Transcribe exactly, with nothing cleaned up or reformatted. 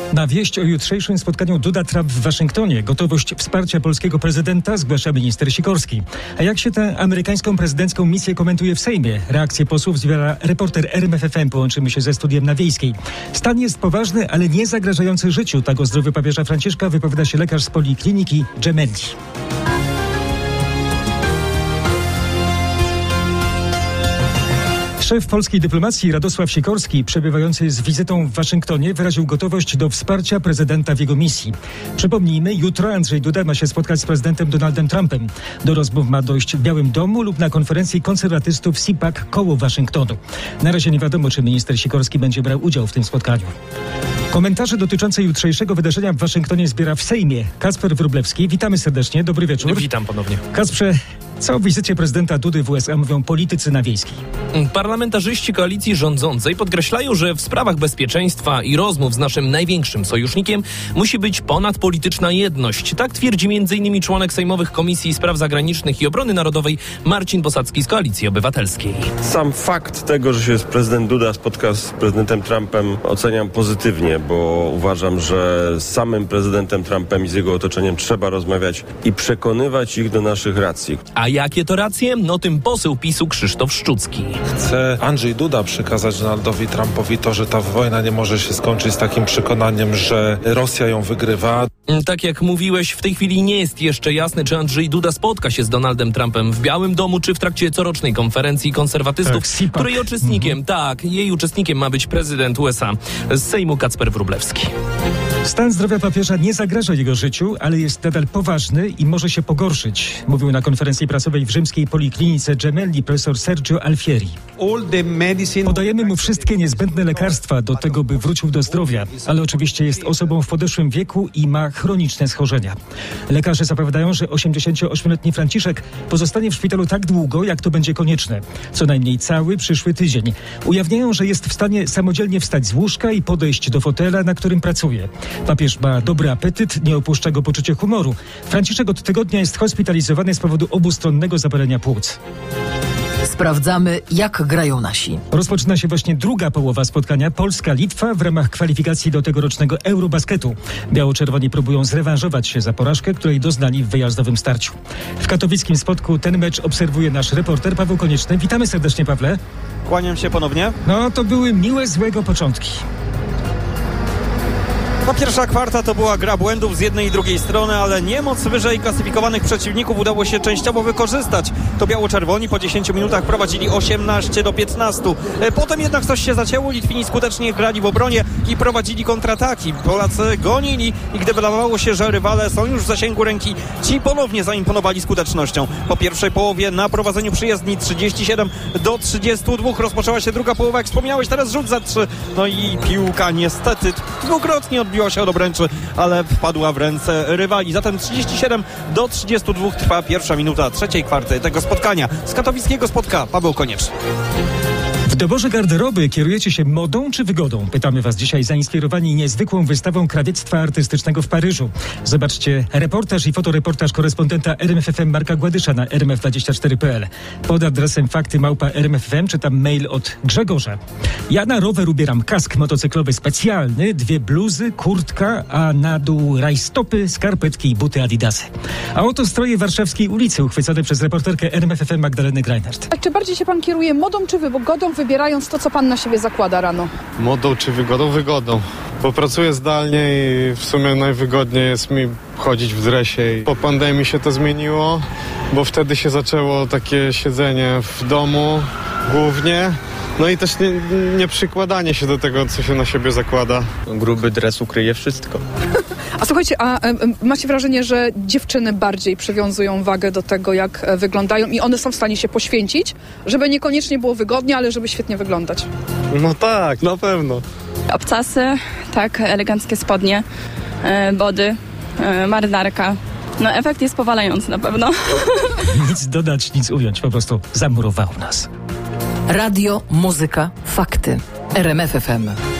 Na wieść o jutrzejszym spotkaniu Duda-Trump w Waszyngtonie gotowość wsparcia polskiego prezydenta zgłasza minister Sikorski. A jak się tę amerykańską prezydencką misję komentuje w Sejmie? Reakcje posłów zbiera reporter R M F F M. Połączymy się ze studiem na Wiejskiej. Stan jest poważny, ale nie zagrażający życiu. Tak o zdrowiu papieża Franciszka wypowiada się lekarz z Polikliniki Gemelli. Szef polskiej dyplomacji Radosław Sikorski, przebywający z wizytą w Waszyngtonie, wyraził gotowość do wsparcia prezydenta w jego misji. Przypomnijmy, jutro Andrzej Duda ma się spotkać z prezydentem Donaldem Trumpem. Do rozmów ma dojść w Białym Domu lub na konferencji konserwatystów C PAC koło Waszyngtonu. Na razie nie wiadomo, czy minister Sikorski będzie brał udział w tym spotkaniu. Komentarze dotyczące jutrzejszego wydarzenia w Waszyngtonie zbiera w Sejmie Kacper Wróblewski. Witamy serdecznie, dobry wieczór. Witam ponownie. Kacprze, co o wizycie prezydenta Dudy w U S A mówią politycy na Wiejskiej? Parlamentarzyści koalicji rządzącej podkreślają, że w sprawach bezpieczeństwa i rozmów z naszym największym sojusznikiem musi być ponadpolityczna jedność. Tak twierdzi między innymi członek sejmowych Komisji Spraw Zagranicznych i Obrony Narodowej Marcin Bosacki z Koalicji Obywatelskiej. Sam fakt tego, że się prezydent Duda spotka z prezydentem Trumpem, oceniam pozytywnie, bo uważam, że z samym prezydentem Trumpem i z jego otoczeniem trzeba rozmawiać i przekonywać ich do naszych racji. A jakie to racje? No tym poseł PiSu Krzysztof Szczucki. Chce Andrzej Duda przekazać Donaldowi Trumpowi to, że ta wojna nie może się skończyć z takim przekonaniem, że Rosja ją wygrywa. Tak jak mówiłeś, w tej chwili nie jest jeszcze jasne, czy Andrzej Duda spotka się z Donaldem Trumpem w Białym Domu, czy w trakcie corocznej konferencji konserwatystów, tak, której uczestnikiem, mhm. tak, jej uczestnikiem ma być prezydent U S A. Z Sejmu Kacper Wróblewski. Stan zdrowia papieża nie zagraża jego życiu, ale jest nadal poważny i może się pogorszyć, mówił na konferencji prasowej w rzymskiej Poliklinice Gemelli profesor Sergio Alfieri. Podajemy mu wszystkie niezbędne lekarstwa do tego, by wrócił do zdrowia, ale oczywiście jest osobą w podeszłym wieku i ma chroniczne schorzenia. Lekarze zapowiadają, że osiemdziesięcioośmioletni Franciszek pozostanie w szpitalu tak długo, jak to będzie konieczne. Co najmniej cały przyszły tydzień. Ujawniają, że jest w stanie samodzielnie wstać z łóżka i podejść do fotela, na którym pracuje. Papież ma dobry apetyt, nie opuszcza go poczucie humoru. Franciszek od tygodnia jest hospitalizowany z powodu obustronnego zapalenia płuc. Sprawdzamy, jak grają nasi. Rozpoczyna się właśnie druga połowa spotkania Polska-Litwa w ramach kwalifikacji do tegorocznego Eurobasketu. Biało-czerwoni próbują zrewanżować się za porażkę, której doznali w wyjazdowym starciu. W katowickim Spodku ten mecz obserwuje nasz reporter Paweł Konieczny. Witamy serdecznie, Pawle. Kłaniam się ponownie. No, to były miłe, złego początki. No, pierwsza kwarta to była gra błędów z jednej i drugiej strony, ale niemoc wyżej klasyfikowanych przeciwników udało się częściowo wykorzystać. To biało-czerwoni po dziesięciu minutach prowadzili osiemnaście do piętnastu. Potem jednak coś się zacięło, Litwini skutecznie grali w obronie i prowadzili kontrataki. Polacy gonili i gdy wydawało się, że rywale są już w zasięgu ręki, ci ponownie zaimponowali skutecznością. Po pierwszej połowie na prowadzeniu przyjezdni trzydzieści siedem do trzydziestu dwóch rozpoczęła się druga połowa, jak wspomniałeś, teraz rzut za trzy. No i piłka niestety dwukrotnie odbiła Biła się od obręczy, ale wpadła w ręce rywali. Zatem trzydzieści siedem do trzydziestu dwóch trwa pierwsza minuta trzeciej kwarty tego spotkania. Z katowickiego Spodka Paweł Konieczny. W doborze garderoby kierujecie się modą czy wygodą? Pytamy was dzisiaj, zainspirowani niezwykłą wystawą krawiectwa artystycznego w Paryżu. Zobaczcie reportaż i fotoreportaż korespondenta R M F F M Marka Gładysza na r m f dwadzieścia cztery kropka p l. Pod adresem fakty małpa r m f f m czytam mail od Grzegorza. Ja na rower ubieram kask motocyklowy specjalny, dwie bluzy, kurtka, a na dół rajstopy, skarpetki i buty Adidasy. A oto stroje warszawskiej ulicy uchwycone przez reporterkę R M F F M Magdalenę Greinert. A czy bardziej się pan kieruje modą czy wygodą, wybierając to, co pan na siebie zakłada rano? Modą czy wygodą? Wygodą. Bo pracuję zdalnie i w sumie najwygodniej jest mi chodzić w dresie. Po pandemii się to zmieniło, bo wtedy się zaczęło takie siedzenie w domu głównie. No i też nie, nie przykładanie się do tego, co się na siebie zakłada. Gruby dres ukryje wszystko. A słuchajcie, a e, macie wrażenie, że dziewczyny bardziej przywiązują wagę do tego, jak e, wyglądają i one są w stanie się poświęcić, żeby niekoniecznie było wygodnie, ale żeby świetnie wyglądać? No tak, na pewno. Obcasy, tak, eleganckie spodnie, e, body, e, marynarka. No efekt jest powalający na pewno. Nic dodać, nic ująć, po prostu zamurowało nas. Radio, muzyka, fakty. R M F F M.